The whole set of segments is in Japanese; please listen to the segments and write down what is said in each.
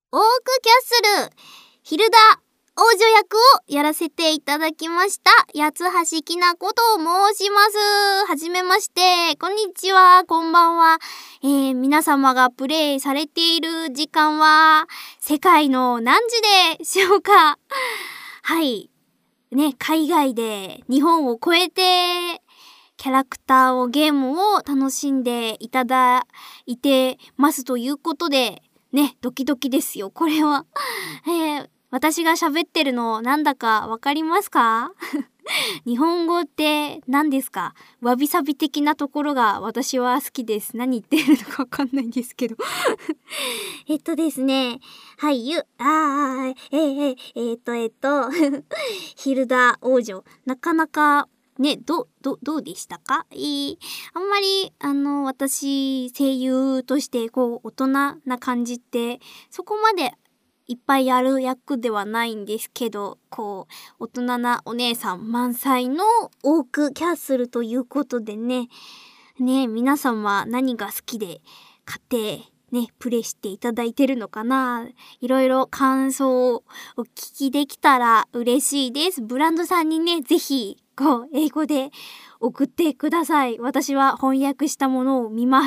オークキャッスルヒルダ王女役をやらせていただきました八橋きなこと申します。はじめまして、こんにちは、こんばんは。皆様がプレイされている時間は世界の何時でしょうか。はいね、海外で日本を超えてキャラクターをゲームを楽しんでいただいてますということでね、ドキドキですよこれは。私が喋ってるのなんだかわかりますか？日本語って何ですか？わびさび的なところが私は好きです。何言ってるのかわかんないんですけど。ですね、はい、ヒルダ王女、なかなかね、どうでしたか？あんまり私声優としてこう大人な感じってそこまでいっぱいやる役ではないんですけど、こう大人なお姉さん満載のオークキャッスルということでね、皆様何が好きで買ってねプレイしていただいてるのかな。いろいろ感想をお聞きできたら嬉しいです。ブランドさんにねぜひこう英語で送ってください。私は翻訳したものを見ます。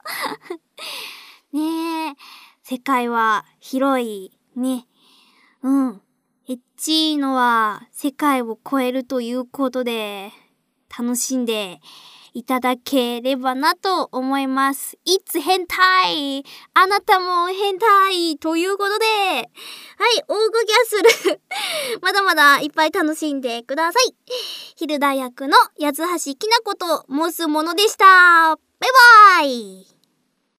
ねえ、世界は広いね。エッチーのは世界を超えるということで楽しんでいただければなと思います。It's 変態、あなたも変態ということで、はい、オーグキャッスルまだまだいっぱい楽しんでください。ヒルダ役の八橋きなこと申すものでした。バイバイ。